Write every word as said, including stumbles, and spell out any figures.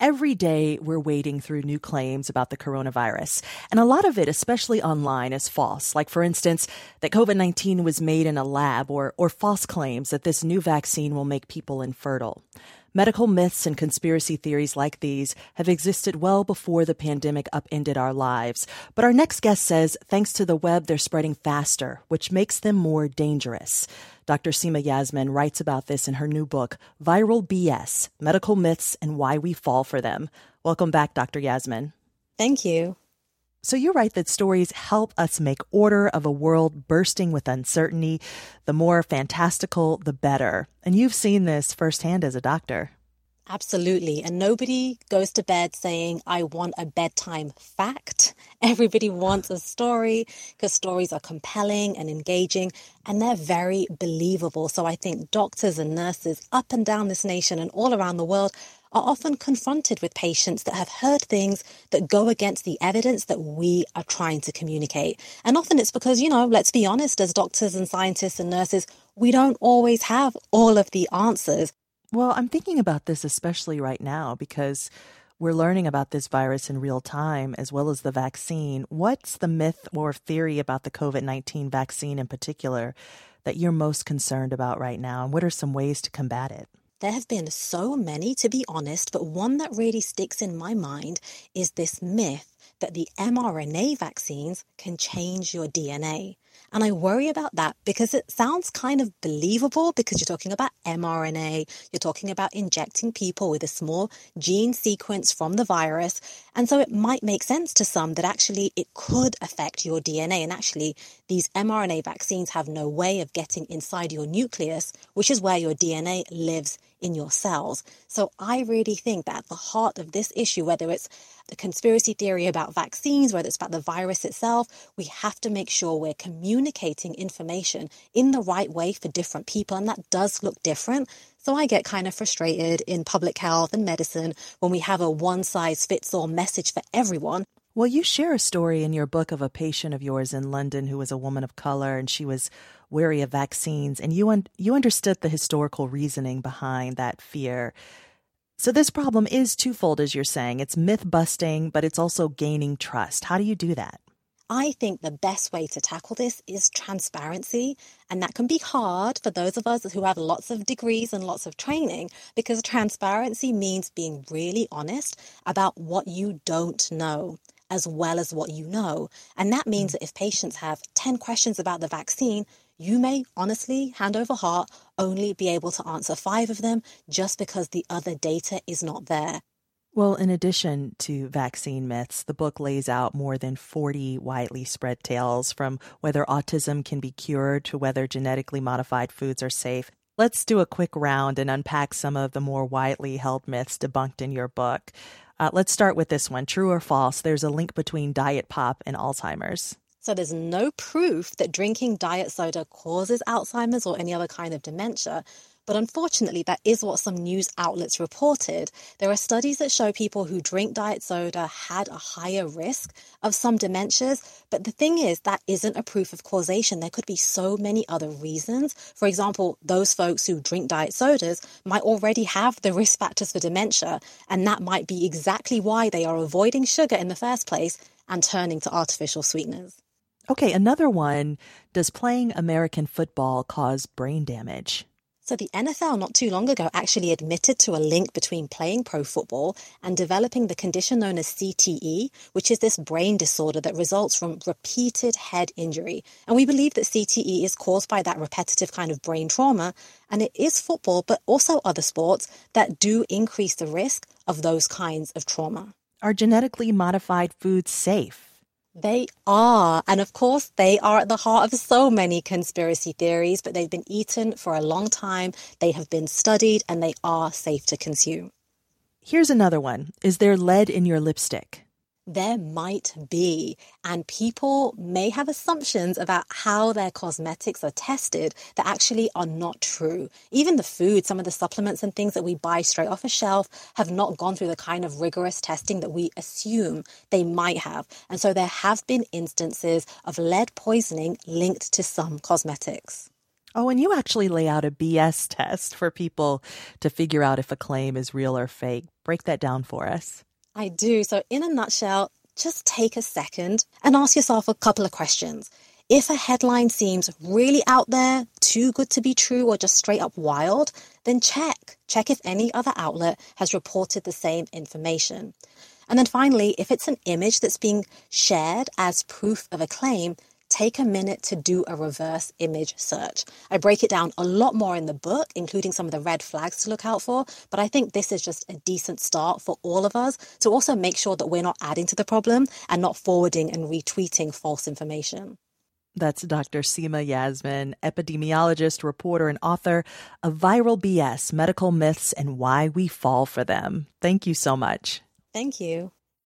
Every day, we're wading through new claims about the coronavirus. And a lot of it, especially online, is false. Like, for instance, that COVID nineteen was made in a lab, or, or false claims that this new vaccine will make people infertile. Medical myths and conspiracy theories like these have existed well before the pandemic upended our lives. But our next guest says, thanks to the web, they're spreading faster, which makes them more dangerous. Doctor Seema Yasmin writes about this in her new book, Viral B S, Medical Myths and Why We Fall for Them. Welcome back, Doctor Yasmin. Thank you. So you write that stories help us make order of a world bursting with uncertainty. The more fantastical, the better. And you've seen this firsthand as a doctor. Absolutely. And nobody goes to bed saying, I want a bedtime fact. Everybody wants a story because stories are compelling and engaging, and they're very believable. So I think doctors and nurses up and down this nation and all around the world are often confronted with patients that have heard things that go against the evidence that we are trying to communicate. And often it's because, you know, let's be honest, as doctors and scientists and nurses, we don't always have all of the answers. Well, I'm thinking about this especially right now because we're learning about this virus in real time as well as the vaccine. What's the myth or theory about the COVID nineteen vaccine in particular that you're most concerned about right now? And what are some ways to combat it? There have been so many, to be honest, but one that really sticks in my mind is this myth that the mRNA vaccines can change your D N A. And I worry about that because it sounds kind of believable because you're talking about mRNA, you're talking about injecting people with a small gene sequence from the virus. And so it might make sense to some that actually it could affect your D N A. And actually, these mRNA vaccines have no way of getting inside your nucleus, which is where your D N A lives in your cells. So I really think that at the heart of this issue, whether it's the conspiracy theory about vaccines, whether it's about the virus itself, we have to make sure we're communicating information in the right way for different people. And that does look different. So I get kind of frustrated in public health and medicine when we have a one-size-fits-all message for everyone. Well, you share a story in your book of a patient of yours in London who was a woman of color, and she was wary of vaccines, and you un- you understood the historical reasoning behind that fear. So this problem is twofold, as you're saying. It's myth-busting, but it's also gaining trust. How do you do that? I think the best way to tackle this is transparency, and that can be hard for those of us who have lots of degrees and lots of training, because transparency means being really honest about what you don't know, as well as what you know. And that means that if patients have ten questions about the vaccine, you may honestly, hand over heart, only be able to answer five of them just because the other data is not there. Well, in addition to vaccine myths, the book lays out more than forty widely spread tales, from whether autism can be cured to whether genetically modified foods are safe. Let's do a quick round and unpack some of the more widely held myths debunked in your book. Uh, let's start with this one. True or false, there's a link between diet pop and Alzheimer's. So there's no proof that drinking diet soda causes Alzheimer's or any other kind of dementia. But unfortunately, that is what some news outlets reported. There are studies that show people who drink diet soda had a higher risk of some dementias. But the thing is, that isn't a proof of causation. There could be so many other reasons. For example, those folks who drink diet sodas might already have the risk factors for dementia. And that might be exactly why they are avoiding sugar in the first place and turning to artificial sweeteners. Okay, another one. Does playing American football cause brain damage? So the N F L not too long ago actually admitted to a link between playing pro football and developing the condition known as C T E, which is this brain disorder that results from repeated head injury. And we believe that C T E is caused by that repetitive kind of brain trauma. And it is football, but also other sports that do increase the risk of those kinds of trauma. Are genetically modified foods safe? They are. And of course, they are at the heart of so many conspiracy theories, but they've been eaten for a long time. They have been studied and they are safe to consume. Here's another one. Is there lead in your lipstick? There might be, and people may have assumptions about how their cosmetics are tested that actually are not true. Even the food, some of the supplements and things that we buy straight off a shelf have not gone through the kind of rigorous testing that we assume they might have. And so there have been instances of lead poisoning linked to some cosmetics. Oh, and you actually lay out a B S test for people to figure out if a claim is real or fake. Break that down for us. I do. So in a nutshell, just take a second and ask yourself a couple of questions. If a headline seems really out there, too good to be true, or just straight up wild, then check. Check if any other outlet has reported the same information. And then finally, if it's an image that's being shared as proof of a claim, take a minute to do a reverse image search. I break it down a lot more in the book, including some of the red flags to look out for, but I think this is just a decent start for all of us to also make sure that we're not adding to the problem and not forwarding and retweeting false information. That's Doctor Seema Yasmin, epidemiologist, reporter, and author of Viral B S, Medical Myths and Why We Fall for Them. Thank you so much. Thank you.